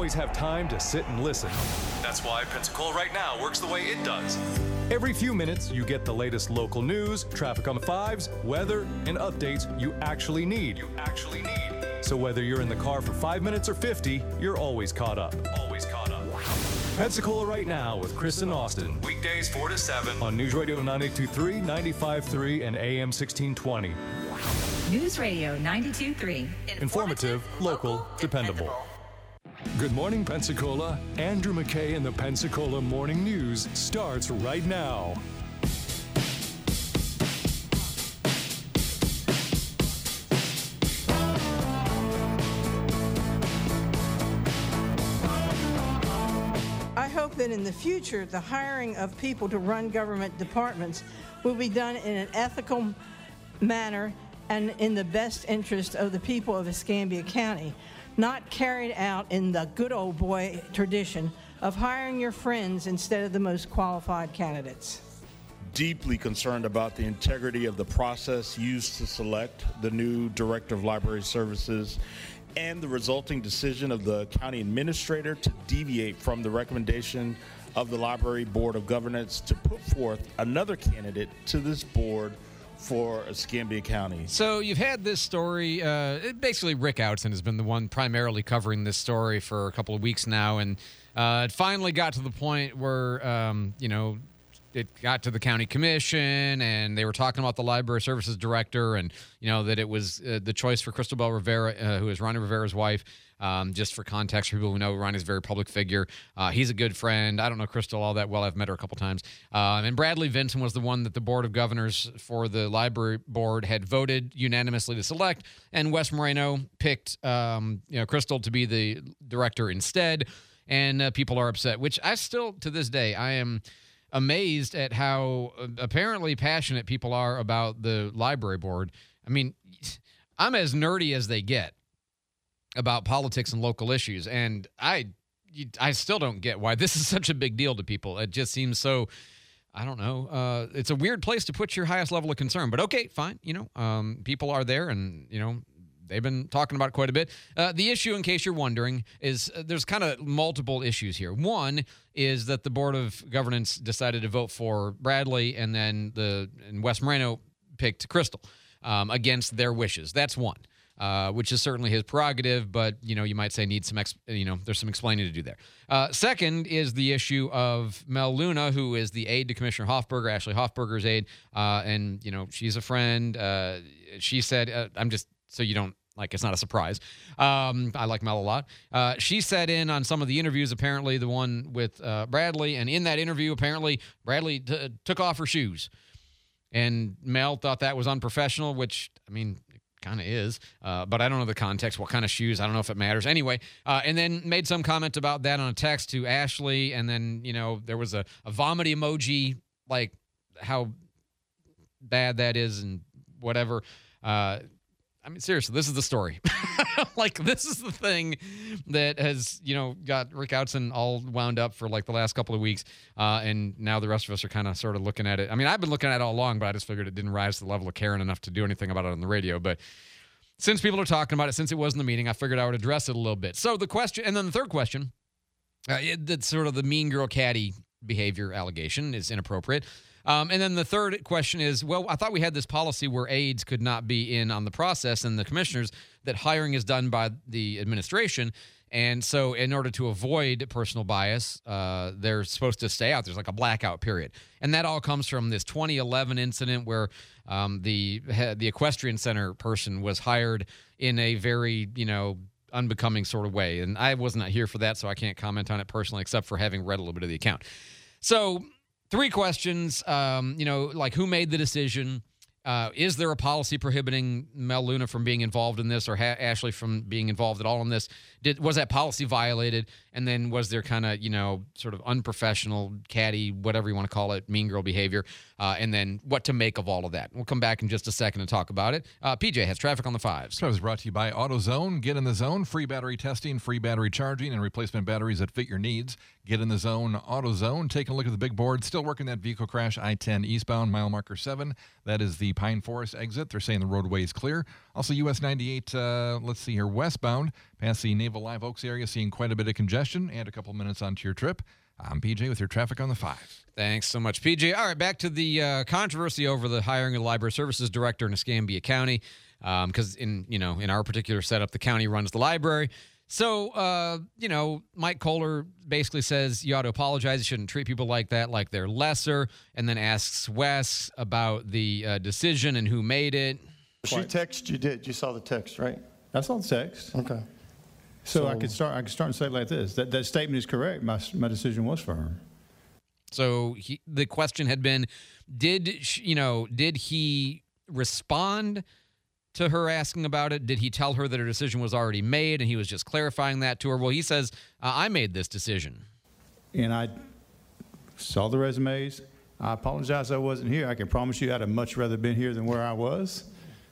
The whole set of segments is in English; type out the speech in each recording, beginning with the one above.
always have time to sit and listen. That's why Pensacola Right Now works the way it does. Every few minutes, you get the latest local news, traffic on the fives, weather, and updates you actually need. So whether you're in the car for 5 minutes or 50, you're always caught up. Pensacola Right Now with Chris and Austin. Weekdays 4 to 7 on News Radio 98.3, 95.3, and AM 1620. News Radio 92.3. Informative, local, dependable. Good morning, Pensacola. Andrew McKay and the Pensacola Morning News starts right now. I hope that in the future, the hiring of people to run government departments will be done in an ethical manner and in the best interest of the people of Escambia County, not carried out in the good old boy tradition of hiring your friends instead of the most qualified candidates. Deeply concerned about the integrity of the process used to select the new Director of Library Services and the resulting decision of the county administrator to deviate from the recommendation of the Library Board of Governance to put forth another candidate to this board for Escambia County. So you've had this story. Basically, Rick Outzen has been the one primarily covering this story for a couple of weeks now, and it finally got to the point where, it got to the county commission, and they were talking about the library services director, and that it was the choice for Crystal Rivera, who is Ronnie Rivera's wife. Just for context, for people who know, Ronnie's a very public figure. He's a good friend. I don't know Crystal all that well. I've met her a couple times. And Bradley Vinson was the one that the Board of Governors for the library board had voted unanimously to select, and Wes Moreno picked Crystal to be the director instead. And people are upset, which I still, to this day, I am amazed at how apparently passionate people are about the library board. I mean, I'm as nerdy as they get about politics and local issues, and I still don't get why this is such a big deal to people. It just seems so, I don't know. It's a weird place to put your highest level of concern, but okay, fine. People are there, and they've been talking about it quite a bit. The issue, in case you're wondering, is there's kind of multiple issues here. One is that the Board of Governance decided to vote for Bradley, and then Wes Moreno picked Crystal against their wishes. That's one, which is certainly his prerogative, but you might say needs some there's some explaining to do there. Second is the issue of Mel Luna, who is the aide to Commissioner Hoffberger, Ashley Hoffberger's aide, and she's a friend. She said, I'm just so you don't. It's not a surprise. I like Mel a lot. She sat in on some of the interviews, apparently the one with Bradley, and in that interview, apparently, Bradley took off her shoes. And Mel thought that was unprofessional, which, it kind of is. But I don't know the context, what kind of shoes. I don't know if it matters. Anyway, and then made some comment about that on a text to Ashley, and then, there was a vomit emoji, like how bad that is and whatever. Seriously, this is the story. This is the thing that has, got Rick Outzen all wound up for the last couple of weeks. And now the rest of us are kind of sort of looking at it. I've been looking at it all along, but I just figured it didn't rise to the level of Karen enough to do anything about it on the radio. But since people are talking about it, since it was in the meeting, I figured I would address it a little bit. So the question, and then the third question, that's sort of the mean girl caddy behavior allegation is inappropriate. And then the third question is, well, I thought we had this policy where aides could not be in on the process and the commissioners, that hiring is done by the administration. And so in order to avoid personal bias, they're supposed to stay out. There's a blackout period. And that all comes from this 2011 incident where the equestrian center person was hired in a very, unbecoming sort of way. And I was not here for that, so I can't comment on it personally, except for having read a little bit of the account. So 3 questions, who made the decision? Is there a policy prohibiting Mel Luna from being involved in this, or Ashley from being involved at all in this? Was that policy violated? And then was there kind of, sort of unprofessional, catty, whatever you want to call it, mean girl behavior? And then what to make of all of that? We'll come back in just a second and talk about it. PJ has traffic on the 5s. This was brought to you by AutoZone. Get in the zone. Free battery testing, free battery charging, and replacement batteries that fit your needs. Get in the zone. AutoZone. Taking a look at the big board. Still working that vehicle crash, I-10 eastbound, mile marker 7. That is the the Pine Forest exit. They're saying the roadway is clear. Also, US 98, let's see here, westbound, past the Naval Live Oaks area, seeing quite a bit of congestion. And a couple minutes onto your trip. I'm PJ with your traffic on the 5. Thanks so much, PJ. All right, back to the controversy over the hiring of the library services director in Escambia County, because in our particular setup, the county runs the library. So, Mike Kohler basically says you ought to apologize. You shouldn't treat people like that, like they're lesser, and then asks Wes about the decision and who made it. She texted you, you saw the text, right? I saw the text. Okay. So I could start and say it like this. That statement is correct. My decision was firm. So the question had been, did he respond to her asking about it? Did he tell her that her decision was already made and he was just clarifying that to her? Well, he says, I made this decision. And I saw the resumes. I apologize I wasn't here. I can promise you I'd have much rather been here than where I was.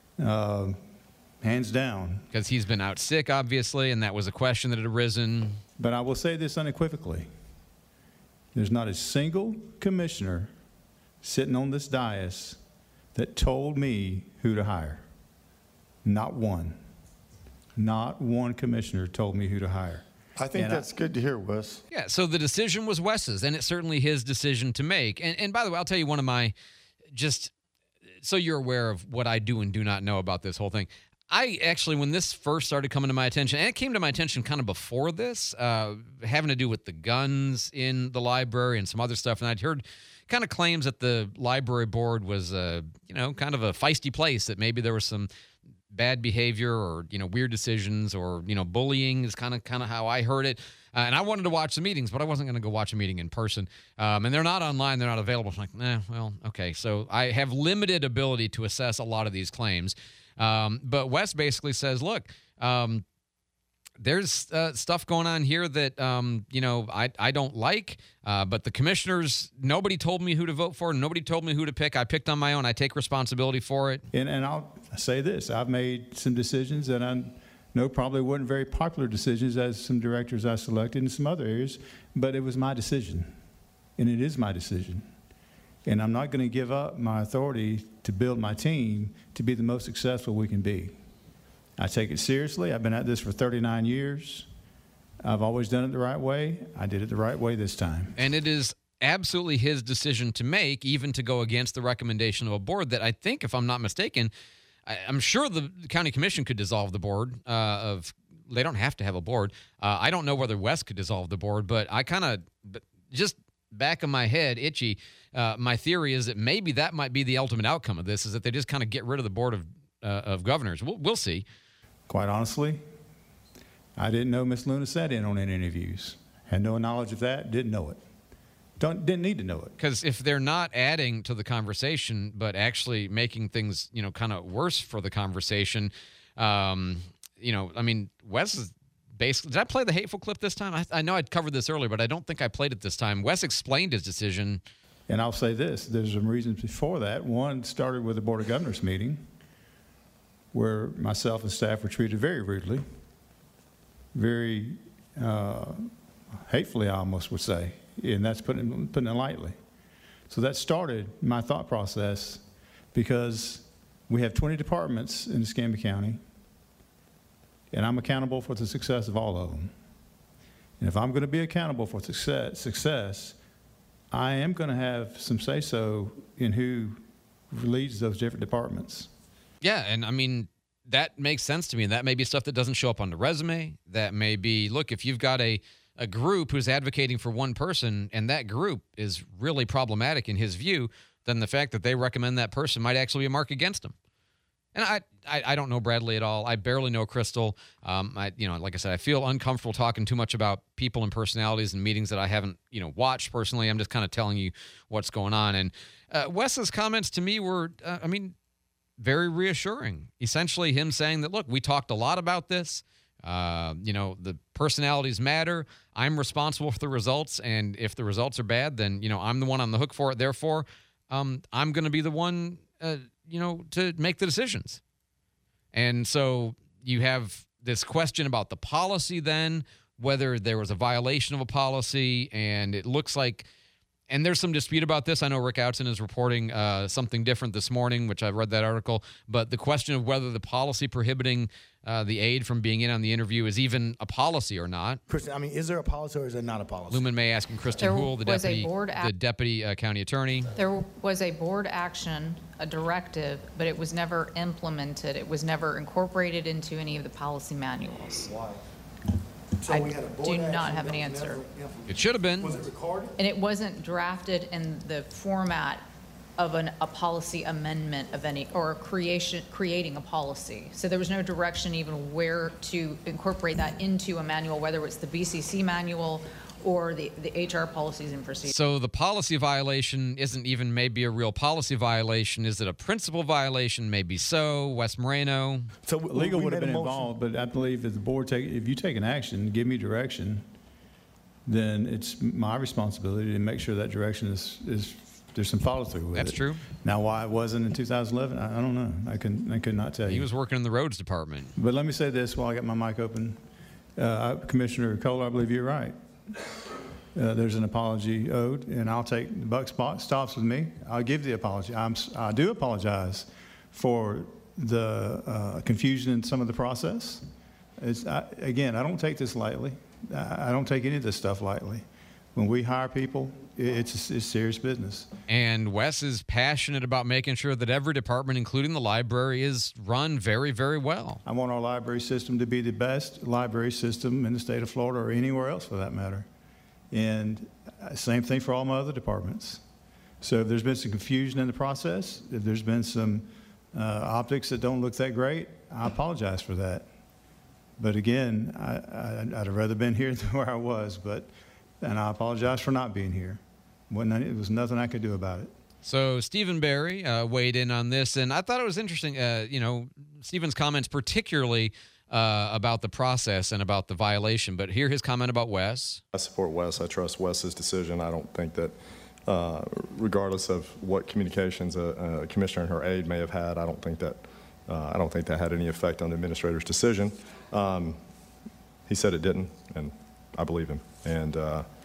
Hands down. Because he's been out sick, obviously, and that was a question that had arisen. But I will say this unequivocally. There's not a single commissioner sitting on this dais that told me who to hire. Not one. Not one commissioner told me who to hire. I think that's good to hear, Wes. Yeah, so the decision was Wes's, and it's certainly his decision to make. And by the way, I'll tell you one of my, just so you're aware of what I do and do not know about this whole thing. I actually, when this first started coming to my attention, and it came to my attention kind of before this, having to do with the guns in the library and some other stuff, and I'd heard kind of claims that the library board was, kind of a feisty place, that maybe there was some bad behavior or, weird decisions or, bullying is kind of how I heard it. And I wanted to watch the meetings, but I wasn't going to go watch a meeting in person. And they're not online. They're not available. I'm like, okay. So I have limited ability to assess a lot of these claims. But Wes basically says, look, there's stuff going on here that, I don't like. But the commissioners, nobody told me who to vote for. Nobody told me who to pick. I picked on my own. I take responsibility for it. And I'll say this. I've made some decisions that I know probably weren't very popular decisions as some directors I selected in some other areas, but it was my decision. And it is my decision. And I'm not going to give up my authority to build my team to be the most successful we can be. I take it seriously. I've been at this for 39 years. I've always done it the right way. I did it the right way this time. And it is absolutely his decision to make, even to go against the recommendation of a board that I think, if I'm not mistaken, I'm sure the county commission could dissolve the board they don't have to have a board. I don't know whether Wes could dissolve the board, but I kind of, just back of my head, itchy, my theory is that maybe that might be the ultimate outcome of this, is that they just kind of get rid of the board of governors. We'll see. Quite honestly, I didn't know Miss Luna sat in on any interviews. Had no knowledge of that, didn't know it. Didn't need to know it. Because if they're not adding to the conversation, but actually making things, kind of worse for the conversation, Wes is basically, did I play the hateful clip this time? I know I'd covered this earlier, but I don't think I played it this time. Wes explained his decision. And I'll say this, there's some reasons before that. One started with the Board of Governors meeting, where myself and staff were treated very rudely, very hatefully, I almost would say, and that's putting it lightly. So that started my thought process, because we have 20 departments in Escambia County, and I'm accountable for the success of all of them. And if I'm going to be accountable for success, I am going to have some say-so in who leads those different departments. Yeah, and that makes sense to me. And that may be stuff that doesn't show up on the resume. That may be, look, if you've got a group who's advocating for one person and that group is really problematic in his view, then the fact that they recommend that person might actually be a mark against him. And I don't know Bradley at all. I barely know Crystal. Like I said, I feel uncomfortable talking too much about people and personalities and meetings that I haven't, watched personally. I'm just kind of telling you what's going on. And Wes's comments to me were, very reassuring. Essentially him saying that, look, we talked a lot about this. The personalities matter. I'm responsible for the results. And if the results are bad, then, I'm the one on the hook for it. Therefore, I'm going to be the one, to make the decisions. And so you have this question about the policy then, whether there was a violation of a policy. And it looks like, And there's some dispute about this. I know Rick Outzen is reporting something different this morning, which I read that article. But the question of whether the policy prohibiting the aide from being in on the interview is even a policy or not. Kristen, I mean, is there a policy or is there not a policy? Lumen May asking Kristen Houle, the deputy county attorney. There was a board action, a directive, but it was never implemented. It was never incorporated into any of the policy manuals. Why? So I we had a board do action not have that an was answer. never implemented. It should have been. Was it recorded? And it wasn't drafted in the format of a policy amendment of any, or creating a policy. So there was no direction even where to incorporate that into a manual, whether it's the BCC manual or the HR policies and procedures. So the policy violation isn't even maybe a real policy violation. Is it a principal violation? Maybe so. Wes Moreno. So Legal we would have made a been motion. involved, but I believe if the board if you take an action, give me direction, then it's my responsibility to make sure that direction is there's some follow through with it. That's true. Now, why it wasn't in 2011, I don't know. I could not tell you. He was working in the roads department. But let me say this while I got my mic open. Commissioner Kohler, I believe you're right. There's an apology owed, and I'll take the buck stops with me. I'll give the apology. I do apologize for the confusion in some of the process. Again, I don't take this lightly. I don't take any of this stuff lightly. When we hire people, it's serious business. And Wes is passionate about making sure that every department, including the library, is run very, very well. I want our library system to be the best library system in the state of Florida or anywhere else for that matter. And same thing for all my other departments. So if there's been some confusion in the process, if there's been some optics that don't look that great, I apologize for that. But again, I'd have rather been here than where I was, and I apologize for not being here. It was nothing I could do about it. So Stephen Barry weighed in on this, and I thought it was interesting, Stephen's comments particularly about the process and about the violation. But hear his comment about Wes. I support Wes. I trust Wes's decision. I don't think that regardless of what communications a commissioner and her aide may have had, I don't think that had any effect on the administrator's decision. He said it didn't, and I believe him. And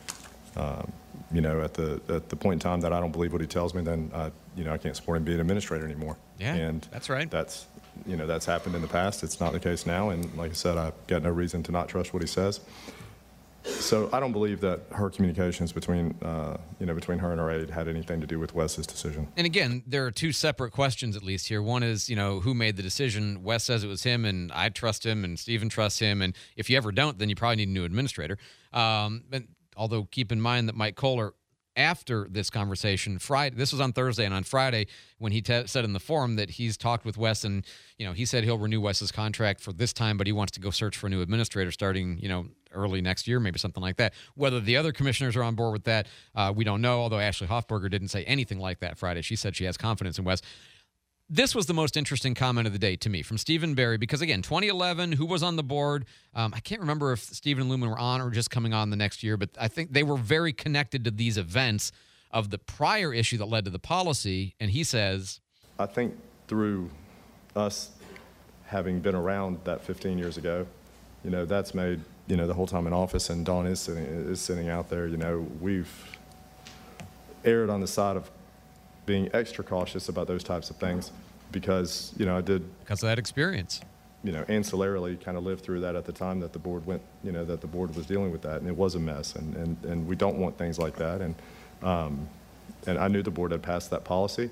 at the point in time that I don't believe what he tells me, then I can't support him being an administrator anymore. Yeah, and that's right. That's happened in the past. It's not the case now. And like I said, I've got no reason to not trust what he says. So I don't believe that her communications between her and her aide had anything to do with Wes's decision. And again, there are two separate questions at least here. One is, who made the decision? Wes says it was him, and I trust him, and Stephen trusts him. And if you ever don't, then you probably need a new administrator. But although keep in mind that Mike Kohler, after this conversation, this was on Thursday, and on Friday, when he said in the forum that he's talked with Wes, and he said he'll renew Wes's contract for this time, but he wants to go search for a new administrator starting early next year, maybe something like that. Whether the other commissioners are on board with that, we don't know. Although Ashley Hoffberger didn't say anything like that Friday. She said she has confidence in Wes. This was the most interesting comment of the day to me from Stephen Barry, because again, 2011, who was on the board? I can't remember if Stephen and Lumen were on or just coming on the next year, but I think they were very connected to these events of the prior issue that led to the policy. And he says, I think through us having been around that 15 years ago, that's made, the whole time in office, and Dawn is sitting out there, we've erred on the side of being extra cautious about those types of things because, because of that experience. Ancillarily kind of lived through that at the time that the board went, that the board was dealing with that, and it was a mess, and we don't want things like that. And I knew the board had passed that policy.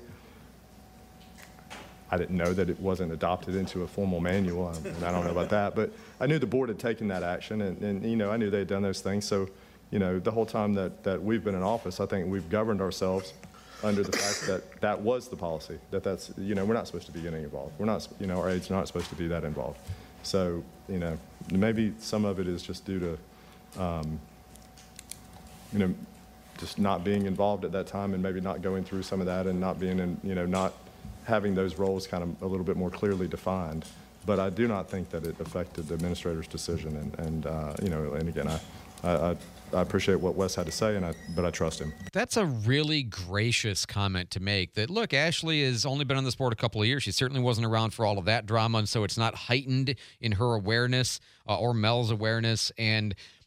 I didn't know that it wasn't adopted into a formal manual, and I don't know about that, but I knew the board had taken that action, and I knew they had done those things. So, the whole time that we've been in office, I think we've governed ourselves under the fact that was the policy, that's, we're not supposed to be getting involved. We're not, our aides are not supposed to be that involved. So, maybe some of it is just due to, just not being involved at that time and maybe not going through some of that and not being in, not having those roles kind of a little bit more clearly defined. But I do not think that it affected the administrator's decision. And again, I appreciate what Wes had to say, but I trust him. That's a really gracious comment to make. That, look, Ashley has only been on this board a couple of years. She certainly wasn't around for all of that drama, and so it's not heightened in her awareness or Mel's awareness. And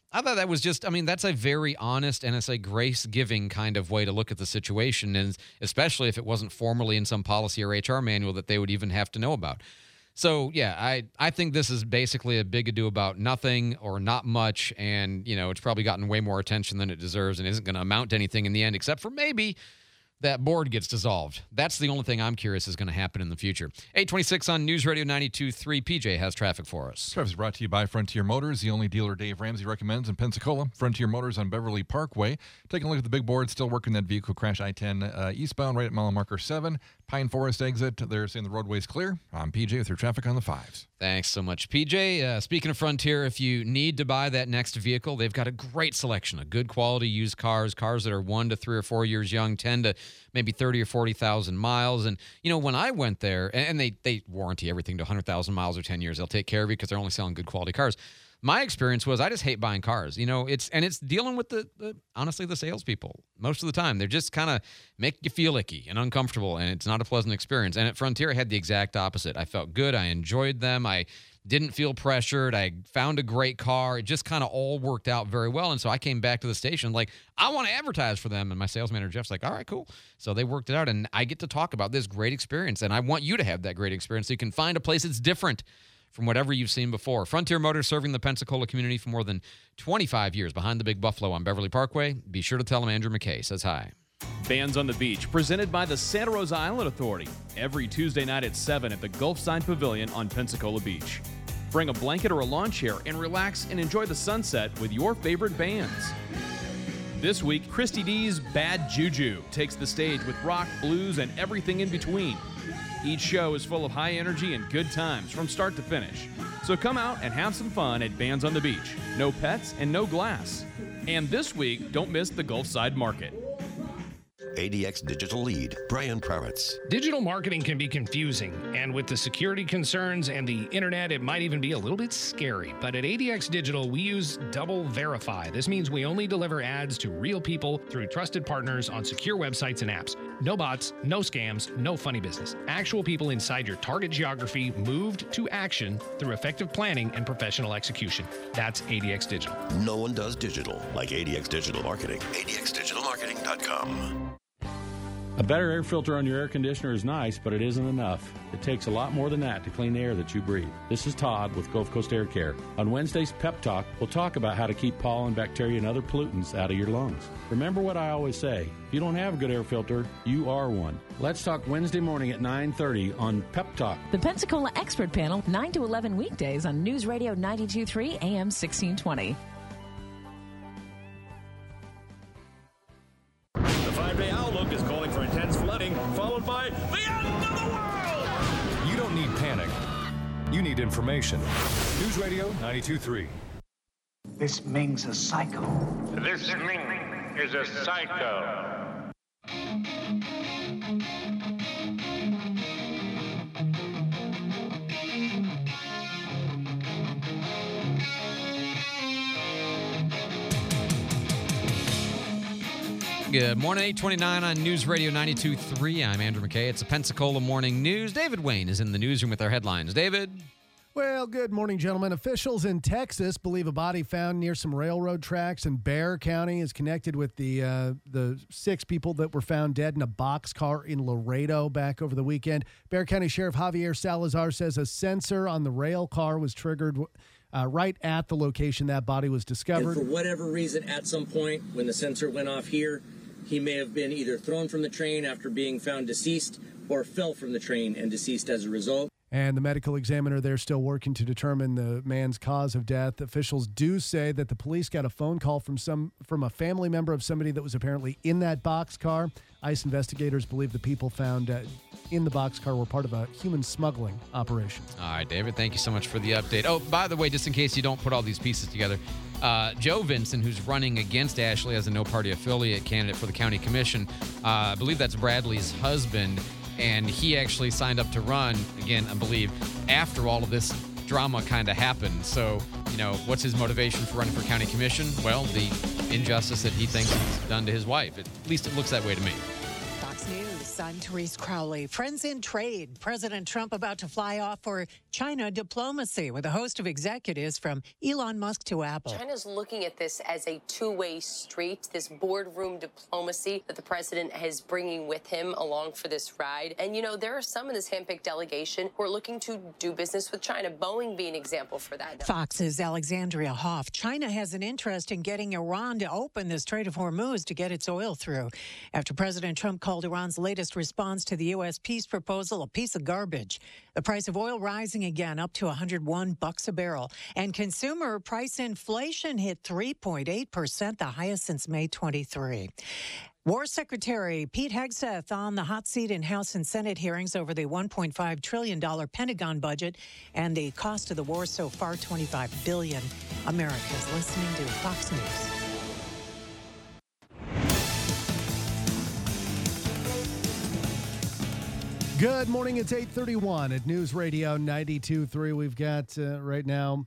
I thought that was just, that's a very honest and it's a grace-giving kind of way to look at the situation, and especially if it wasn't formally in some policy or HR manual that they would even have to know about. So, yeah, I think this is basically a big ado about nothing or not much, and, it's probably gotten way more attention than it deserves and isn't going to amount to anything in the end, except for maybe that board gets dissolved. That's the only thing I'm curious is going to happen in the future. 826 on News Radio 92.3. PJ has traffic for us. Traffic is brought to you by Frontier Motors, the only dealer Dave Ramsey recommends in Pensacola. Frontier Motors on Beverly Parkway. Taking a look at the big board, still working that vehicle crash I-10 eastbound right at mile marker 7. Pine Forest exit. They're saying the roadway's clear. I'm PJ with your traffic on the 5s. Thanks so much, PJ. Speaking of Frontier, if you need to buy that next vehicle, they've got a great selection of good quality used cars that are 1 to 3 or 4 years young, 10 to maybe 30 or 40,000 miles. And, when I went there, and they warranty everything to 100,000 miles or 10 years. They'll take care of you because they're only selling good quality cars. My experience was I just hate buying cars. It's dealing with honestly, the salespeople most of the time. They're just kind of make you feel icky and uncomfortable, and it's not a pleasant experience. And at Frontier, I had the exact opposite. I felt good. I enjoyed them. I didn't feel pressured. I found a great car. It just kind of all worked out very well. And so I came back to the station like, I want to advertise for them. And my sales manager, Jeff's like, all right, cool. So they worked it out, and I get to talk about this great experience. And I want you to have that great experience so you can find a place that's different from whatever you've seen before. Frontier Motors, serving the Pensacola community for more than 25 years behind the Big Buffalo on Beverly Parkway. Be sure to tell them Andrew McKay says hi. Bands on the Beach, presented by the Santa Rosa Island Authority, every Tuesday night at 7 at the Gulfside Pavilion on Pensacola Beach. Bring a blanket or a lawn chair and relax and enjoy the sunset with your favorite bands. This week, Christy D's Bad Juju takes the stage with rock, blues, and everything in between. Each show is full of high energy and good times from start to finish. So come out and have some fun at Bands on the Beach. No pets and no glass. And this week, don't miss the Gulfside Market. ADX Digital Lead, Brian Praritz. Digital marketing can be confusing, and with the security concerns and the internet, it might even be a little bit scary. But at ADX Digital, we use Double Verify. This means we only deliver ads to real people through trusted partners on secure websites and apps. No bots, no scams, no funny business. Actual people inside your target geography moved to action through effective planning and professional execution. That's ADX Digital. No one does digital like ADX Digital Marketing. ADXDigitalMarketing.com. A better air filter on your air conditioner is nice, but it isn't enough. It takes a lot more than that to clean the air that you breathe. This is Todd with Gulf Coast Air Care. On Wednesday's Pep Talk, we'll talk about how to keep pollen, bacteria, and other pollutants out of your lungs. Remember what I always say, if you don't have a good air filter, you are one. Let's talk Wednesday morning at 9:30 on Pep Talk. The Pensacola Expert Panel, 9 to 11 weekdays on News Radio 92.3 AM 1620. The 5-day outlook is calling for intense flooding, followed by the end of the world! You don't need panic. You need information. News Radio 92.3. This Ming's a psycho. This Ming is a psycho. Good morning, 829 on News Radio 92.3. I'm Andrew McKay. It's a Pensacola Morning News. David Wayne is in the newsroom with our headlines. David? Well, good morning, gentlemen. Officials in Texas believe a body found near some railroad tracks in Bexar County is connected with the 6 people that were found dead in a boxcar in Laredo back over the weekend. Bexar County Sheriff Javier Salazar says a sensor on the rail car was triggered right at the location that body was discovered. And for whatever reason, at some point when the sensor went off here, he may have been either thrown from the train after being found deceased or fell from the train and deceased as a result. And the medical examiner, they're still working to determine the man's cause of death. Officials do say that the police got a phone call from a family member of somebody that was apparently in that boxcar. ICE investigators believe the people found in the boxcar were part of a human smuggling operation. All right, David, thank you so much for the update. Oh, by the way, just in case you don't put all these pieces together, Joe Vinson, who's running against Ashley as a no-party affiliate candidate for the county commission, I believe that's Bradley's husband, and he actually signed up to run, again, I believe, after all of this drama kind of happened. So, what's his motivation for running for county commission? Well, the injustice that he thinks is done to his wife. At least it looks that way to me. Fox News, I'm Therese Crowley. Friends in trade. President Trump about to fly off for China diplomacy with a host of executives from Elon Musk to Apple. China's looking at this as a two-way street, this boardroom diplomacy that the president is bringing with him along for this ride. And, you know, there are some in this handpicked delegation who are looking to do business with China, Boeing being an example for that. Fox's Alexandria Hoff. China has an interest in getting Iran to open the Strait of Hormuz to get its oil through, after President Trump called Iran's latest response to the U.S. peace proposal a piece of garbage. The price of oil rising again up to $101 a barrel. And consumer price inflation hit 3.8%, the highest since May 23. War Secretary Pete Hegseth on the hot seat in House and Senate hearings over the $1.5 trillion Pentagon budget and the cost of the war so far, $25 billion. America's listening to Fox News. Good morning. It's 8:31 at News Radio 92.3. We've got right now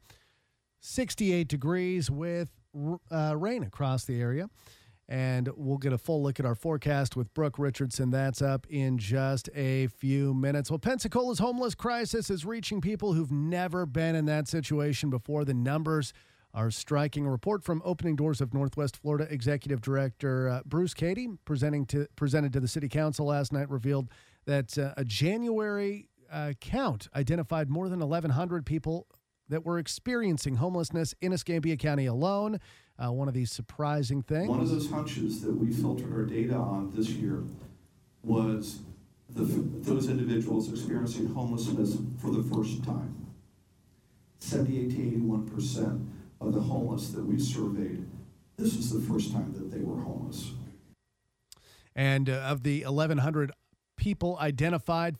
68 degrees with rain across the area. And we'll get a full look at our forecast with Brooke Richardson. That's up in just a few minutes. Well, Pensacola's homeless crisis is reaching people who've never been in that situation before. The numbers are striking. A report from Opening Doors of Northwest Florida Executive Director Bruce Cady, presented to the City Council last night, revealed that a January count identified more than 1,100 people that were experiencing homelessness in Escambia County alone. One of these surprising things. One of those hunches that we filtered our data on this year was those individuals experiencing homelessness for the first time. 78 to 81% of the homeless that we surveyed, this was the first time that they were homeless. And of the 1,100 people identified,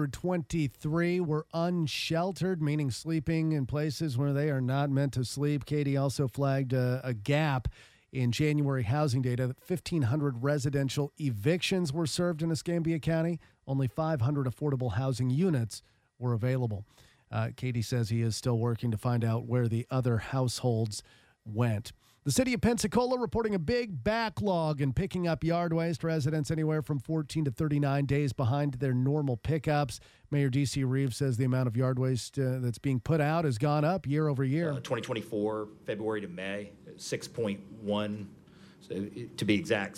423 were unsheltered, meaning sleeping in places where they are not meant to sleep. Katie also flagged a gap in January housing data that 1,500 residential evictions were served in Escambia County. Only 500 affordable housing units were available. Katie says he is still working to find out where the other households went. The city of Pensacola reporting a big backlog in picking up yard waste. Residents anywhere from 14 to 39 days behind their normal pickups. Mayor D.C. Reeves says the amount of yard waste that's being put out has gone up year over year. 2024, February to May, 6.1, so to be exact,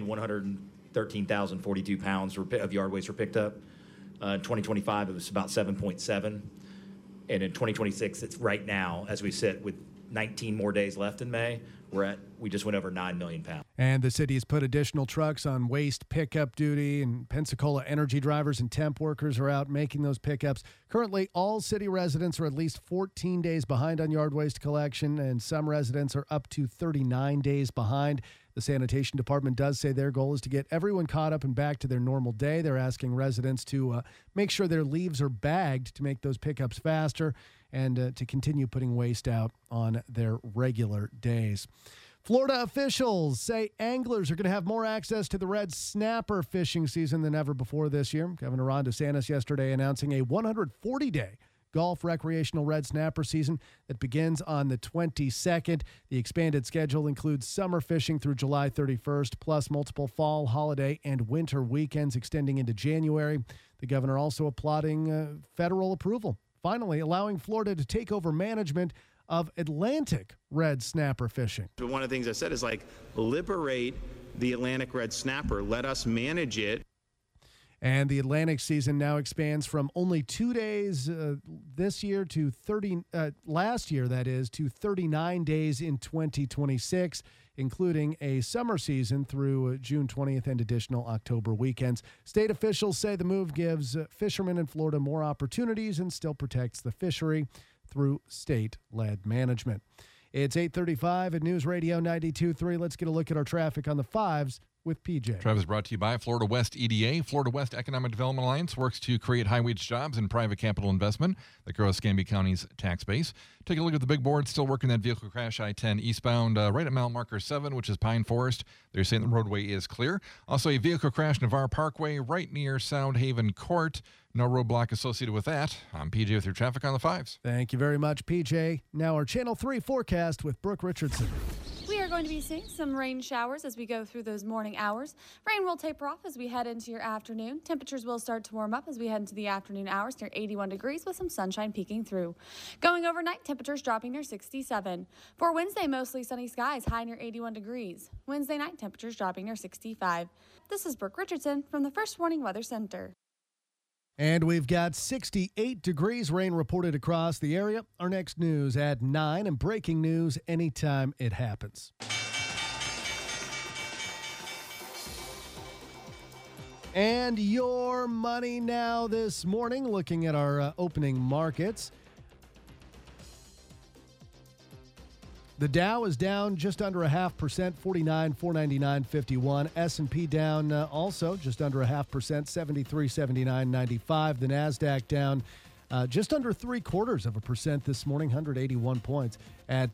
6,113,042 pounds of yard waste were picked up. In 2025, it was about 7.7. And in 2026, it's right now, as we sit with 19 more days left in May, we just went over 9 million pounds. And the city has put additional trucks on waste pickup duty, and Pensacola energy drivers and temp workers are out making those pickups. Currently, all city residents are at least 14 days behind on yard waste collection, and some residents are up to 39 days behind. The sanitation department does say their goal is to get everyone caught up and back to their normal day. They're asking residents to make sure their leaves are bagged to make those pickups faster and to continue putting waste out on their regular days. Florida officials say anglers are going to have more access to the red snapper fishing season than ever before this year. Governor Ron DeSantis yesterday announcing a 140-day golf recreational red snapper season that begins on the 22nd. The expanded schedule includes summer fishing through July 31st, plus multiple fall, holiday, and winter weekends extending into January. The governor also applauding federal approval, finally allowing Florida to take over management of Atlantic red snapper fishing. One of the things I said is liberate the Atlantic red snapper. Let us manage it. And the Atlantic season now expands from only 2 days this year to last year, that is, to 39 days in 2026, including a summer season through June 20th and additional October weekends. State officials say the move gives fishermen in Florida more opportunities and still protects the fishery through state-led management. It's 8:35 at News Radio 92.3. Let's get a look at our traffic on the 5s with PJ. Traffic is brought to you by Florida West EDA. Florida West Economic Development Alliance works to create high-wage jobs and private capital investment that grow Escambia County's tax base. Take a look at the big board. Still working that vehicle crash I-10 eastbound right at mile marker 7, which is Pine Forest. They're saying the roadway is clear. Also, a vehicle crash Navarre Parkway right near Sound Haven Court. No roadblock associated with that. I'm PJ with your traffic on the 5s. Thank you very much, PJ. Now our Channel 3 forecast with Brooke Richardson. We are are going to be seeing some rain showers as we go through those morning hours. Rain will taper off as we head into your afternoon. Temperatures will start to warm up as we head into the afternoon hours near 81 degrees with some sunshine peeking through. Going overnight, temperatures dropping near 67. For Wednesday, mostly sunny skies, high near 81 degrees. Wednesday night, temperatures dropping near 65. This is Brooke Richardson from the First Warning Weather Center. And we've got 68 degrees, rain reported across the area. Our next news at 9 and breaking news anytime it happens. And your money now this morning, looking at our opening markets. The Dow is down just under 0.5%, 49,499.51. S&P down also just under 0.5%, 73,79.95. The Nasdaq down just under 0.75% this morning, 181 points at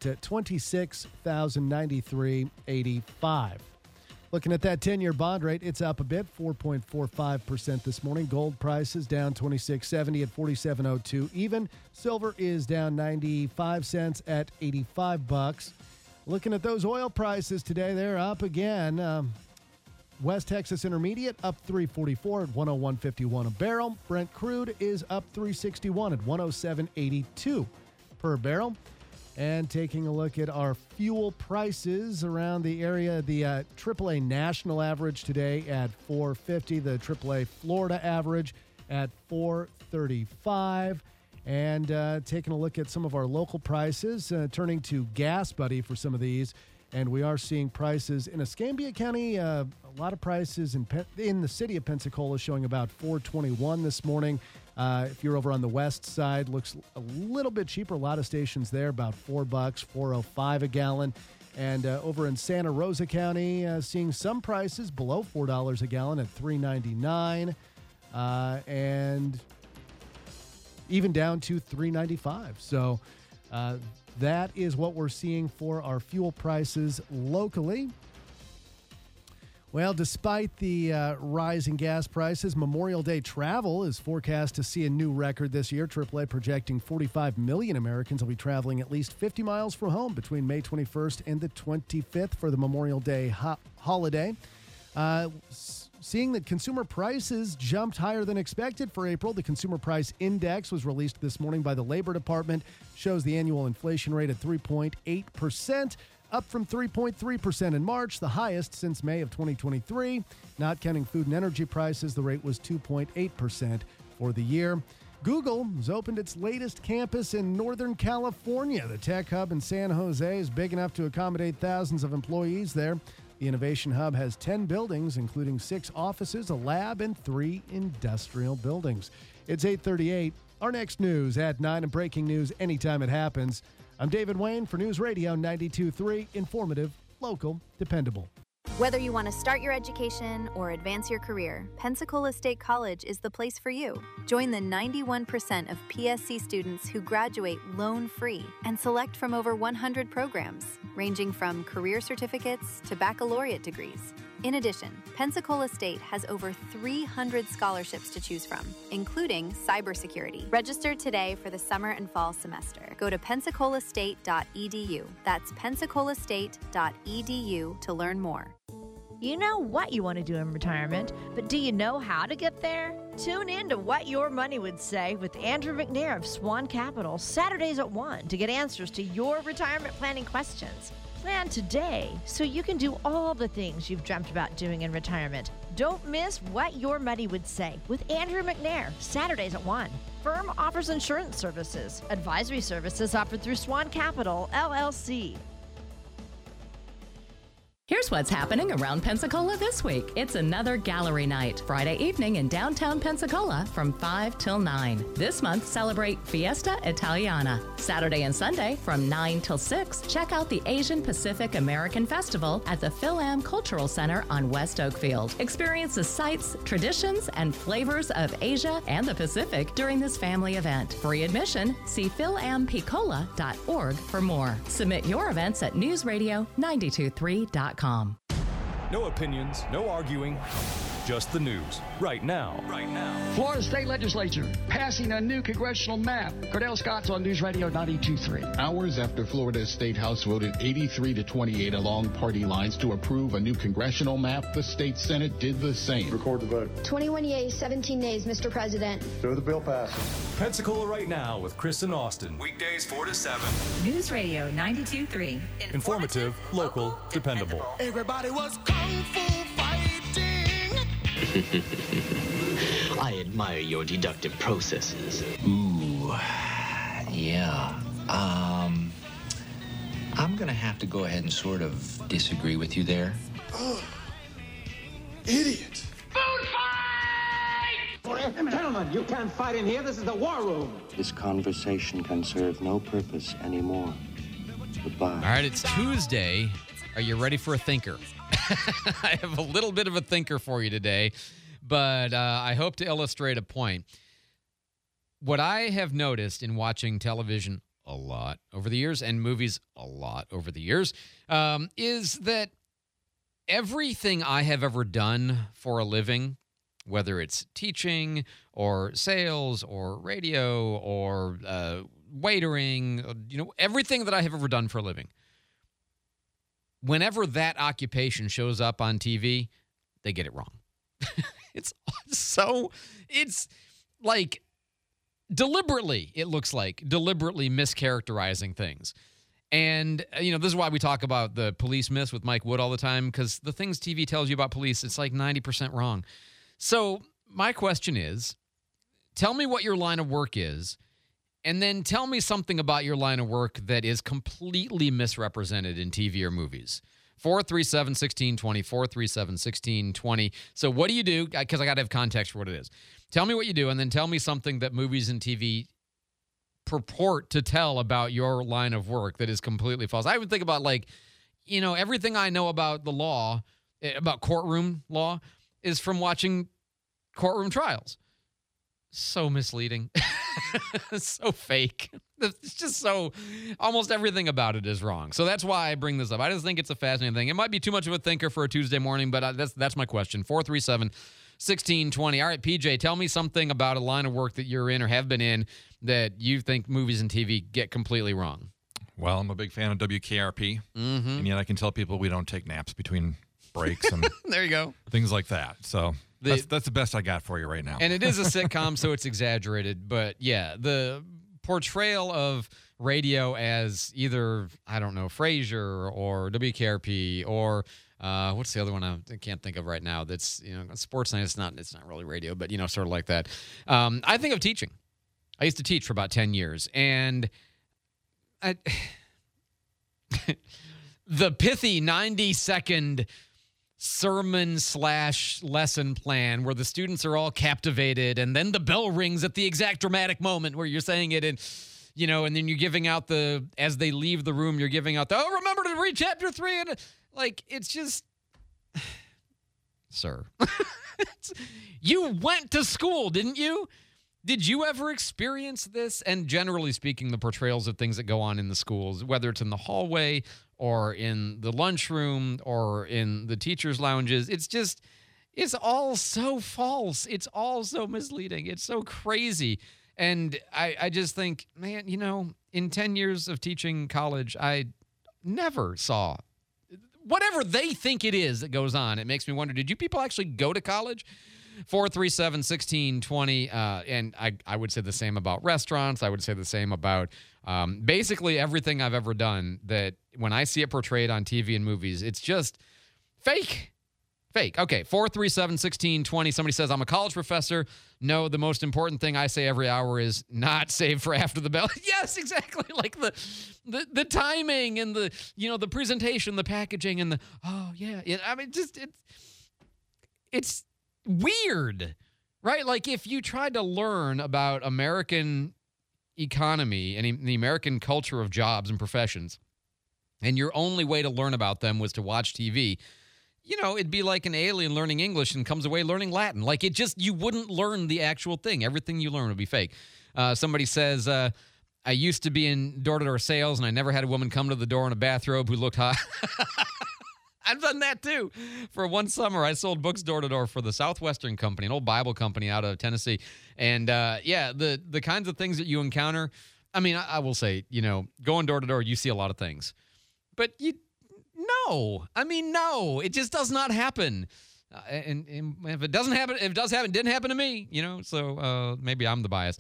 26,093.85. Looking at that 10-year bond rate, it's up a bit, 4.45% this morning. Gold prices down $26.70 at $47.02 even. Silver is down 95 cents at $85. Looking at those oil prices today, they're up again. West Texas Intermediate up $3.44 at $101.51 a barrel. Brent crude is up $3.61 at $107.82 per barrel. And taking a look at our fuel prices around the area, the AAA national average today at $4.50, the AAA Florida average at $4.35. And taking a look at some of our local prices, turning to Gas Buddy for some of these. And we are seeing prices in Escambia County, a lot of prices in the city of Pensacola showing about $4.21 this morning. If you're over on the west side, looks a little bit cheaper. A lot of stations there, about $4, $4.05 a gallon. And over in Santa Rosa County, seeing some prices below $4 a gallon at $3.99, and even down to $3.95. So that is what we're seeing for our fuel prices locally. Well, despite the rising gas prices, Memorial Day travel is forecast to see a new record this year. AAA projecting 45 million Americans will be traveling at least 50 miles from home between May 21st and the 25th for the Memorial Day holiday. Seeing that consumer prices jumped higher than expected for April, the Consumer Price Index was released this morning by the Labor Department, shows the annual inflation rate at 3.8%. Up from 3.3% in March, the highest since May of 2023. Not counting food and energy prices, the rate was 2.8% for the year. Google has opened its latest campus in Northern California. The tech hub in San Jose is big enough to accommodate thousands of employees there. The Innovation Hub has 10 buildings, including 6 offices, a lab, and 3 industrial buildings. It's 8:38. Our next news at 9 and breaking news anytime it happens. I'm David Wayne for News Radio 92.3, informative, local, dependable. Whether you want to start your education or advance your career, Pensacola State College is the place for you. Join the 91% of PSC students who graduate loan-free and select from over 100 programs, ranging from career certificates to baccalaureate degrees. In addition, Pensacola State has over 300 scholarships to choose from, including cybersecurity. Register today for the summer and fall semester. Go to pensacolaState.edu. That's pensacolaState.edu to learn more. You know what you want to do in retirement, but do you know how to get there? Tune in to What Your Money Would Say with Andrew McNair of Swan Capital, Saturdays at 1 to get answers to your retirement planning questions. Plan today so you can do all the things you've dreamt about doing in retirement. Don't miss What Your Money Would Say with Andrew McNair, Saturdays at 1. Firm offers insurance services. Advisory services offered through Swan Capital, LLC. Here's what's happening around Pensacola this week. It's another gallery night, Friday evening in downtown Pensacola from 5 till 9. This month, celebrate Fiesta Italiana. Saturday and Sunday from 9 till 6, check out the Asian Pacific American Festival at the Phil-Am Cultural Center on West Oakfield. Experience the sights, traditions, and flavors of Asia and the Pacific during this family event. Free admission, see philampicola.org for more. Submit your events at newsradio923.com. No opinions, no arguing, just the news. Right now. Florida State Legislature passing a new congressional map. Cordell Scott's on News Radio 92.3. Hours after Florida's State House voted 83-28 along party lines to approve a new congressional map, the state Senate did the same. Record the vote. 21 yeas, 17 nays, Mr. President. So the bill passes. Pensacola Right Now with Chris and Austin. Weekdays 4 to 7. News Radio 92.3. Informative, local, dependable. Everybody was kung fu fighting. I admire your deductive processes. Ooh, yeah. I'm gonna have to go ahead and sort of disagree with you there. Idiot. Food fight! Gentlemen, you can't fight in here. This is the war room. This conversation can serve no purpose anymore. Goodbye. All right, it's Tuesday. Are you ready for a thinker? I have a little bit of a thinker for you today, but I hope to illustrate a point. What I have noticed in watching television a lot over the years and movies a lot over the years is that everything I have ever done for a living, whether it's teaching or sales or radio or waitering, everything that I have ever done for a living, whenever that occupation shows up on TV, they get it wrong. It's like deliberately mischaracterizing things. And, this is why we talk about the police myths with Mike Wood all the time, because the things TV tells you about police, it's like 90% wrong. So my question is, tell me what your line of work is, and then tell me something about your line of work that is completely misrepresented in TV or movies. 437-1620, 437-1620. So what do you do? Because I got to have context for what it is. Tell me what you do, and then tell me something that movies and TV purport to tell about your line of work that is completely false. I would think about, everything I know about the law, about courtroom law, is from watching courtroom trials. So misleading. So fake. It's just so, almost everything about it is wrong. So that's why I bring this up. I just think it's a fascinating thing. It might be too much of a thinker for a Tuesday morning, but that's my question. 437-1620. All right, PJ, tell me something about a line of work that you're in or have been in that you think movies and TV get completely wrong. Well, I'm a big fan of WKRP, and yet I can tell people we don't take naps between breaks and there you go. Things like that. So that's the best I got for you right now. And it is a sitcom, so it's exaggerated. But, yeah, the portrayal of radio as either, I don't know, Frasier or WKRP or what's the other one I can't think of right now that's, Sports Night. It's not really radio, but, sort of like that. I think of teaching. I used to teach for about 10 years, and the pithy 90-second sermon/lesson plan where the students are all captivated, and then the bell rings at the exact dramatic moment where you're saying it, and and then you're giving out as they leave the room, you're giving out remember to read chapter 3, and it's just sir. You went to school, didn't you? Did you ever experience this? And generally speaking, the portrayals of things that go on in the schools, whether it's in the hallway or in the lunchroom or in the teachers' lounges, it's all so false. It's all so misleading. It's so crazy. And I just think, man, in 10 years of teaching college, I never saw whatever they think it is that goes on. It makes me wonder, did you people actually go to college? 437-1620, and I would say the same about restaurants. I would say the same about basically everything I've ever done, that when I see it portrayed on TV and movies, it's just fake. Fake. Okay, 437-1620. Somebody says, I'm a college professor. No, the most important thing I say every hour is not save for after the bell. Yes, exactly. Like the timing and the presentation, the packaging, and it's weird, right? Like if you tried to learn about American economy and the American culture of jobs and professions, and your only way to learn about them was to watch TV, it'd be like an alien learning English and comes away learning Latin. Like you wouldn't learn the actual thing. Everything you learn would be fake. Somebody says, I used to be in door-to-door sales and I never had a woman come to the door in a bathrobe who looked hot. I've done that too. For one summer, I sold books door to door for the Southwestern Company, an old Bible company out of Tennessee. And the kinds of things that you encounter, I mean, I will say, going door to door, you see a lot of things. But no, it just does not happen. And if it doesn't happen, if it does happen, it didn't happen to me, so maybe I'm the bias.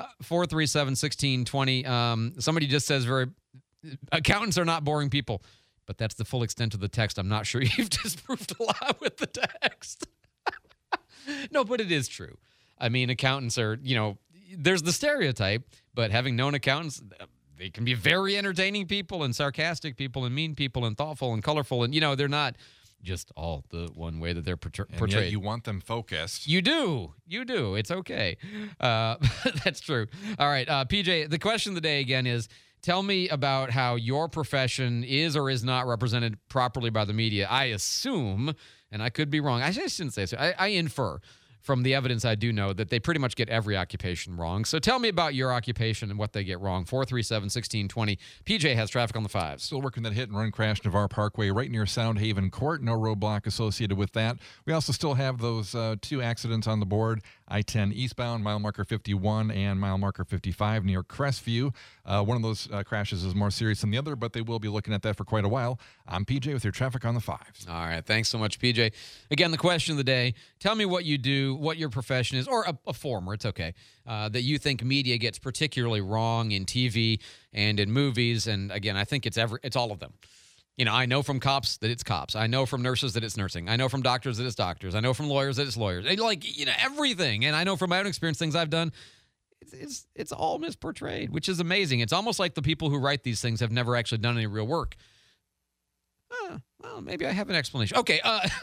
437-1620. Somebody just says accountants are not boring people, but that's the full extent of the text. I'm not sure you've disproved a lot with the text. No, but it is true. I mean, accountants are, there's the stereotype, but having known accountants, they can be very entertaining people and sarcastic people and mean people and thoughtful and colorful. And, they're not just all the one way that they're portrayed. And yet you want them focused. You do. It's okay. That's true. All right, PJ, the question of the day again is, tell me about how your profession is or is not represented properly by the media. I assume, and I could be wrong, I shouldn't say so, I infer from the evidence I do know that they pretty much get every occupation wrong. So tell me about your occupation and what they get wrong. 437-1620. PJ has traffic on the 5s. Still working that hit-and-run crash, Navarre Parkway, right near Sound Haven Court. No roadblock associated with that. We also still have those 2 accidents on the board. I-10 eastbound, mile marker 51 and mile marker 55 near Crestview. One of those crashes is more serious than the other, but they will be looking at that for quite a while. I'm PJ with your traffic on the 5s. All right. Thanks so much, PJ. Again, the question of the day, tell me what you do, what your profession is, or a former, it's okay, that you think media gets particularly wrong in TV and in movies. And again, I think it's all of them. I know from cops that it's cops. I know from nurses that it's nursing. I know from doctors that it's doctors. I know from lawyers that it's lawyers. Everything. And I know from my own experience, things I've done, it's all misportrayed, which is amazing. It's almost like the people who write these things have never actually done any real work. Well, maybe I have an explanation. Okay,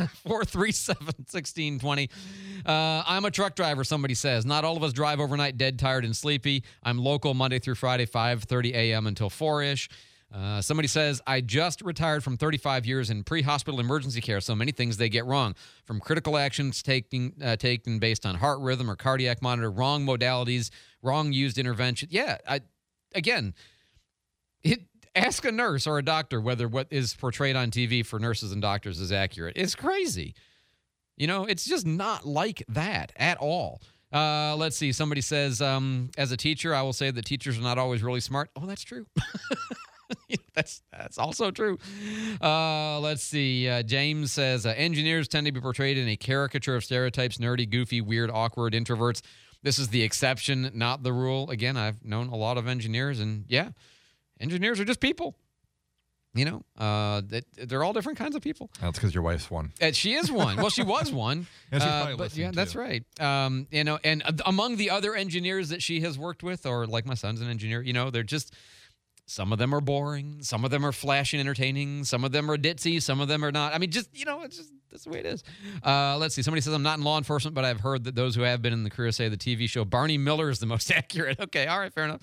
437-1620. I'm a truck driver, somebody says. Not all of us drive overnight dead, tired, and sleepy. I'm local Monday through Friday, 5:30 a.m. until 4-ish. Somebody says, I just retired from 35 years in pre-hospital emergency care, so many things they get wrong. From critical actions taken based on heart rhythm or cardiac monitor, wrong modalities, wrong used intervention. Yeah, ask a nurse or a doctor whether what is portrayed on TV for nurses and doctors is accurate. It's crazy. It's just not like that at all. Let's see. Somebody says, as a teacher, I will say that teachers are not always really smart. Oh, that's true. That's also true. Let's see. James says, engineers tend to be portrayed in a caricature of stereotypes, nerdy, goofy, weird, awkward, introverts. This is the exception, not the rule. Again, I've known a lot of engineers, and yeah, engineers are just people. They're all different kinds of people. That's because your wife's one. She is one. Well, she was one. And she's probably listening, that's right. And among the other engineers that she has worked with, or like my son's an engineer, they're just, some of them are boring, some of them are flashy and entertaining, some of them are ditzy, some of them are not. I mean, it's just, that's the way it is. Let's see. Somebody says, I'm not in law enforcement, but I've heard that those who have been in the career say the TV show Barney Miller is the most accurate. Okay, all right, fair enough.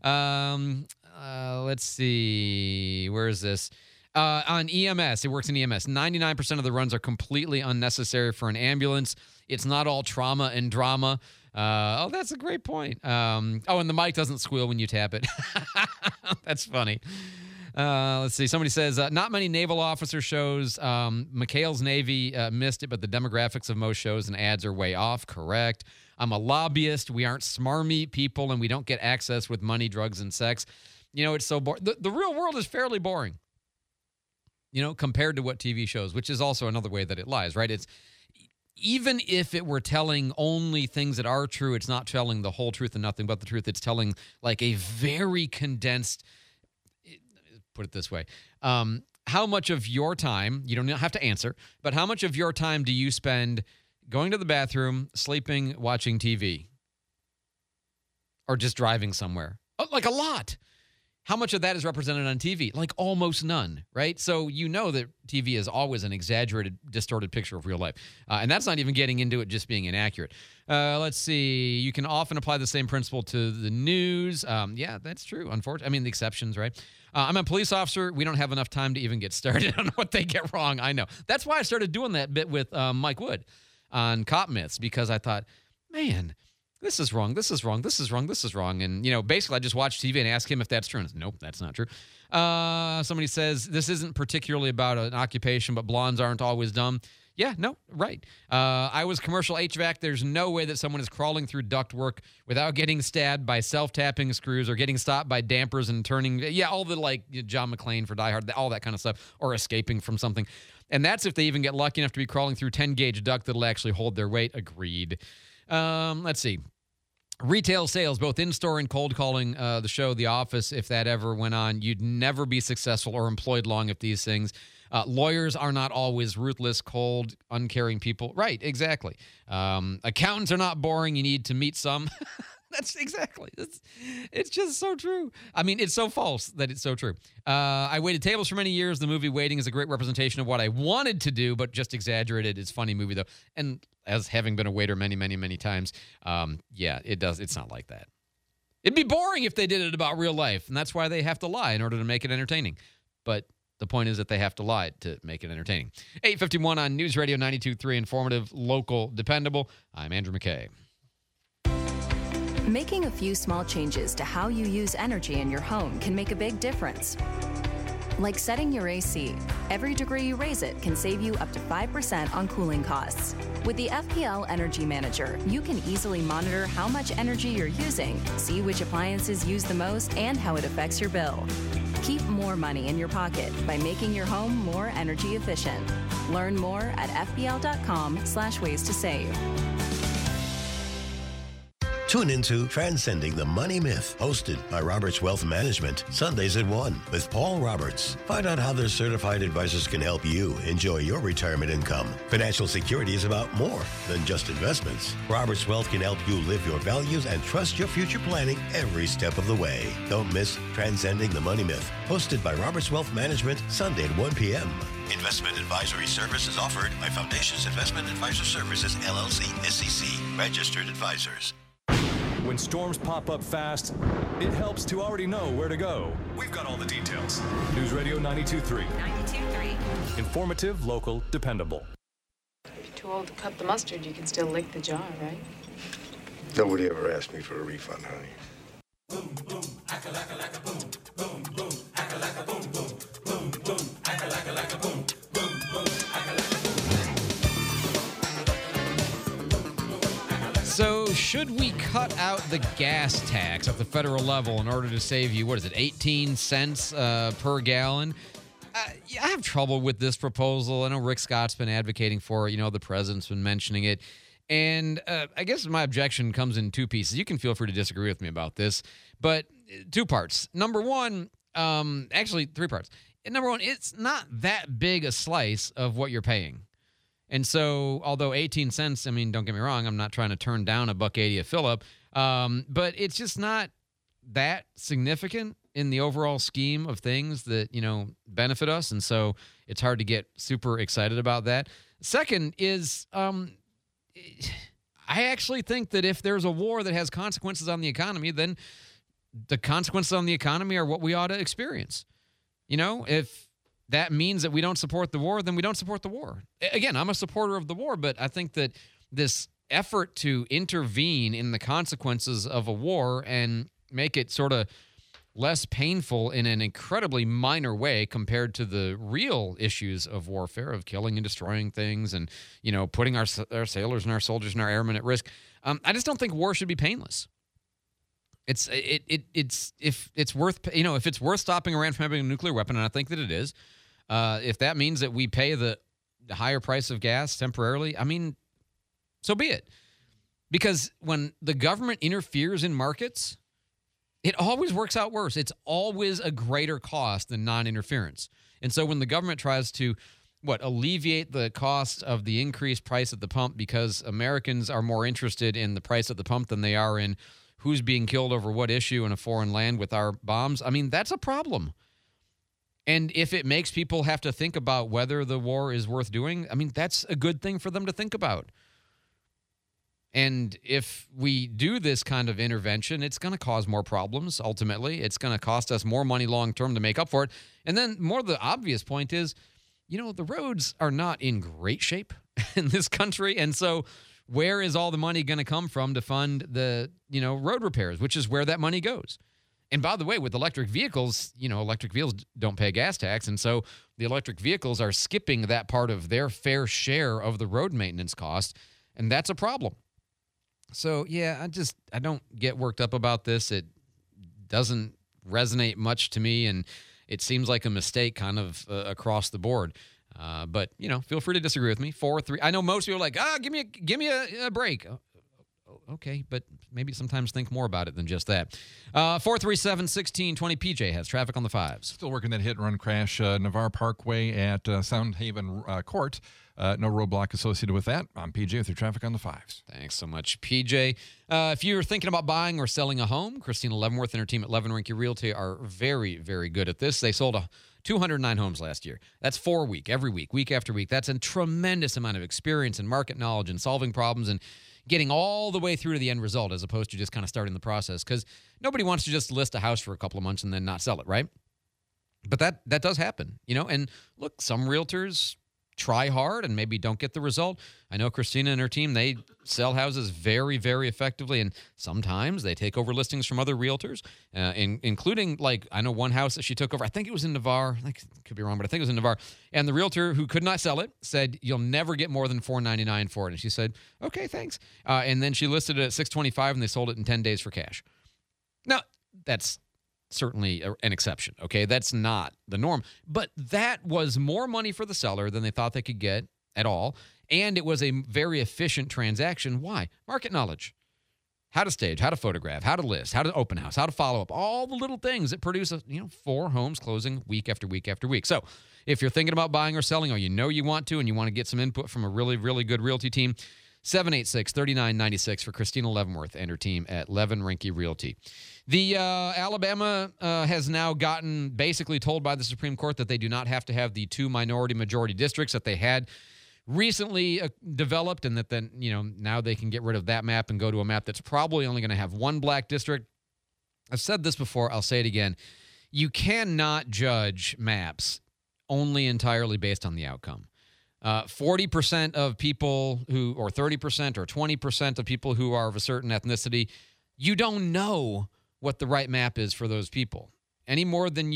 Let's see. Where is this? On EMS, it works in EMS. 99% of the runs are completely unnecessary for an ambulance. It's not all trauma and drama. That's a great point. And the mic doesn't squeal when you tap it. That's funny. Let's see. Somebody says, not many naval officer shows. McHale's Navy missed it, but the demographics of most shows and ads are way off. Correct. I'm a lobbyist. We aren't smarmy people, and we don't get access with money, drugs, and sex. It's so boring. The real world is fairly boring, compared to what TV shows, which is also another way that it lies, right? It's even if it were telling only things that are true, it's not telling the whole truth and nothing but the truth. It's telling like a very condensed, put it this way, how much of your time, you don't have to answer, but how much of your time do you spend going to the bathroom, sleeping, watching TV, or just driving somewhere? Oh, like a lot. How much of that is represented on TV? Like almost none, right? So that TV is always an exaggerated, distorted picture of real life. And that's not even getting into it just being inaccurate. Let's see. You can often apply the same principle to the news. Yeah, that's true. Unfortunately, the exceptions, right? I'm a police officer. We don't have enough time to even get started on what they get wrong. I know. That's why I started doing that bit with Mike Wood on Cop Myths, because I thought, man, this is wrong, this is wrong, this is wrong, this is wrong. And, basically I just watch TV and ask him if that's true. And nope, that's not true. Somebody says, this isn't particularly about an occupation, but blondes aren't always dumb. Yeah, no, right. I was commercial HVAC. There's no way that someone is crawling through ductwork without getting stabbed by self-tapping screws or getting stopped by dampers and turning, all the John McClane for Die Hard, all that kind of stuff, or escaping from something. And that's if they even get lucky enough to be crawling through 10-gauge duct that'll actually hold their weight. Agreed. Let's see. Retail sales, both in-store and cold calling, the show The Office, if that ever went on, you'd never be successful or employed long if these things. Lawyers are not always ruthless, cold, uncaring people. Right, exactly. Accountants are not boring. You need to meet some. That's exactly. It's just so true. I mean, it's so false that it's so true. I waited tables for many years. The movie Waiting is a great representation of what I wanted to do, but just exaggerated. It's a funny movie, though. And as having been a waiter many, many, many times, it does. It's not like that. It'd be boring if they did it about real life, and that's why they have to lie in order to make it entertaining. But the point is that they have to lie to make it entertaining. 8:51 on News Radio 92.3, informative, local, dependable. I'm Andrew McKay. Making a few small changes to how you use energy in your home can make a big difference. Like setting your AC. Every degree you raise it can save you up to 5% on cooling costs. With the FPL Energy Manager, you can easily monitor how much energy you're using, see which appliances use the most, and how it affects your bill. Keep more money in your pocket by making your home more energy efficient. Learn more at fpl.com/ways to save. Tune into Transcending the Money Myth, hosted by Roberts Wealth Management, Sundays at 1 with Paul Roberts. Find out how their certified advisors can help you enjoy your retirement income. Financial security is about more than just investments. Roberts Wealth can help you live your values and trust your future planning every step of the way. Don't miss Transcending the Money Myth, hosted by Roberts Wealth Management, Sunday at 1 p.m. Investment advisory services offered by Foundations Investment Advisor Services, LLC, SEC, registered advisors. When storms pop up fast, it helps to already know where to go. We've got all the details. News Radio 92.3. 92.3. Informative, local, dependable. If you're too old to cut the mustard, you can still lick the jar, right? Nobody ever asked me for a refund, honey. Boom, boom, acca-lacca-lacca, boom, boom, boom, acca-lacca, boom, boom, boom, boom, acca-lacca-lacca, boom, boom, boom, acca-lacca. So should we cut out the gas tax at the federal level in order to save you, 18 cents per gallon? I have trouble with this proposal. I know Rick Scott's been advocating for it. The president's been mentioning it. And I guess my objection comes in two pieces. You can feel free to disagree with me about this, but two parts. Number one, actually three parts. Number one, it's not that big a slice of what you're paying. And so, although 18 cents, don't get me wrong, I'm not trying to turn down $1.80 a fill-up, but it's just not that significant in the overall scheme of things that, benefit us. And so it's hard to get super excited about that. Second is, I actually think that if there's a war that has consequences on the economy, then the consequences on the economy are what we ought to experience. If that means that we don't support the war, then we don't support the war. Again, I'm a supporter of the war, but I think that this effort to intervene in the consequences of a war and make it sort of less painful in an incredibly minor way compared to the real issues of warfare, of killing and destroying things and, putting our sailors and our soldiers and our airmen at risk. I just don't think war should be painless. If it's worth stopping Iran from having a nuclear weapon, and I think that it is, if that means that we pay the higher price of gas temporarily, so be it. Because when the government interferes in markets, it always works out worse. It's always a greater cost than non-interference. And so when the government tries to, alleviate the cost of the increased price at the pump because Americans are more interested in the price at the pump than they are in who's being killed over what issue in a foreign land with our bombs, that's a problem. And if it makes people have to think about whether the war is worth doing, that's a good thing for them to think about. And if we do this kind of intervention, it's going to cause more problems, ultimately. It's going to cost us more money long-term to make up for it. And then more the obvious point is, the roads are not in great shape in this country. And so where is all the money going to come from to fund the, road repairs, which is where that money goes. And by the way, with electric vehicles, electric vehicles don't pay gas tax. And so the electric vehicles are skipping that part of their fair share of the road maintenance cost. And that's a problem. So, yeah, I don't get worked up about this. It doesn't resonate much to me. And it seems like a mistake kind of across the board. But, feel free to disagree with me. 4-3. I know most people are like, give me a break. Okay, but maybe sometimes think more about it than just that. 437-1620 PJ has traffic on the 5s. Still working that hit-and-run crash, Navarre Parkway at Soundhaven Court. No roadblock associated with that. I'm PJ with your traffic on the 5s. Thanks so much, PJ. If you're thinking about buying or selling a home, Christina Leavenworth and her team at Levin Rinke Realty are very, very good at this. They sold 209 homes last year. That's every week, week after week. That's a tremendous amount of experience and market knowledge and solving problems and getting all the way through to the end result as opposed to just kind of starting the process, because nobody wants to just list a house for a couple of months and then not sell it, right? But that does happen, and look, some realtors try hard and maybe don't get the result. I know Christina and her team, they sell houses very, very effectively, and sometimes they take over listings from other realtors, including, I know one house that she took over, I think it was in Navarre, I could be wrong, but I think it was in Navarre, and the realtor who could not sell it said, you'll never get more than $499 for it, and she said, okay, thanks, and then she listed it at $625, and they sold it in 10 days for cash. Now, that's certainly an exception, okay? That's not the norm. But that was more money for the seller than they thought they could get at all, and it was a very efficient transaction. Why? Market knowledge. How to stage, how to photograph, how to list, how to open house, how to follow up, all the little things that produce 4 homes closing week after week after week. So if you're thinking about buying or selling, or you want to, and you want to get some input from a really, really good realty team, 786-3996 for Christina Leavenworth and her team at Levin Rinke Realty. The Alabama has now gotten basically told by the Supreme Court that they do not have to have the 2 minority-majority districts that they had recently developed, and that then, now they can get rid of that map and go to a map that's probably only going to have 1 black district. I've said this before. I'll say it again. You cannot judge maps only entirely based on the outcome. 40% of people or 30% or 20% of people who are of a certain ethnicity, you don't know what the right map is for those people any more than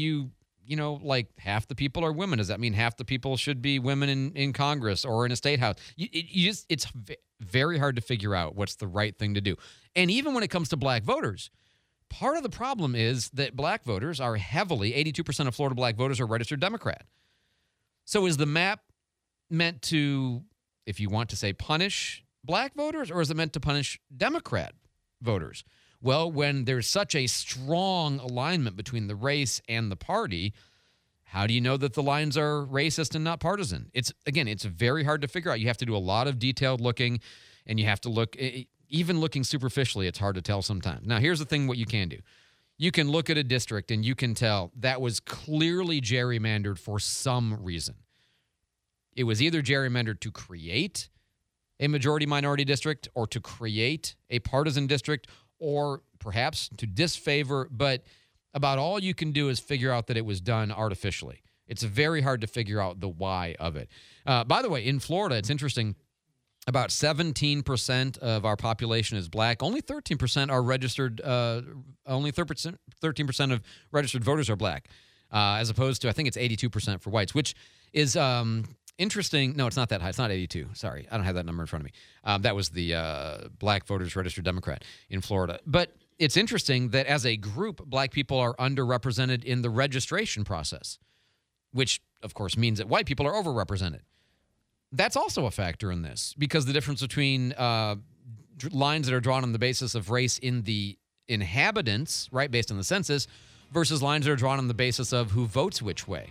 half the people are women. Does that mean half the people should be women in Congress or in a state house? It's very hard to figure out what's the right thing to do. And even when it comes to black voters, part of the problem is that black voters are 82% of Florida black voters are registered Democrat. So is the map meant to, if you want to say, punish black voters, or is it meant to punish Democrat voters? Well, when there's such a strong alignment between the race and the party, how do you know that the lines are racist and not partisan? It's very hard to figure out. You have to do a lot of detailed looking, and you have to look, even looking superficially, it's hard to tell sometimes. Now, here's the thing, what you can do. You can look at a district and you can tell that was clearly gerrymandered for some reason. It was either gerrymandered to create a majority-minority district or to create a partisan district or perhaps to disfavor, but about all you can do is figure out that it was done artificially. It's very hard to figure out the why of it. By the way, in Florida, it's interesting, about 17% of our population is black. Only 13% are registered, only 13% of registered voters are black, as opposed to, I think it's 82% for whites, which is interesting. No, it's not that high. It's not 82. Sorry, I don't have that number in front of me. That was the black voters registered Democrat in Florida. But it's interesting that as a group, black people are underrepresented in the registration process, which, of course, means that white people are overrepresented. That's also a factor in this, because the difference between lines that are drawn on the basis of race in the inhabitants, right, based on the census, versus lines that are drawn on the basis of who votes which way.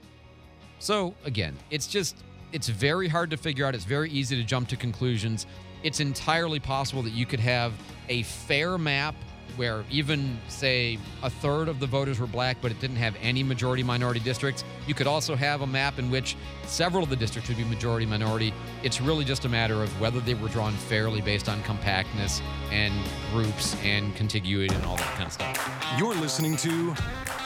So, again, it's very hard to figure out. It's very easy to jump to conclusions. It's entirely possible that you could have a fair map where even, say, a third of the voters were black, but it didn't have any majority-minority districts. You could also have a map in which several of the districts would be majority-minority. It's really just a matter of whether they were drawn fairly based on compactness and groups and contiguity and all that kind of stuff. You're listening to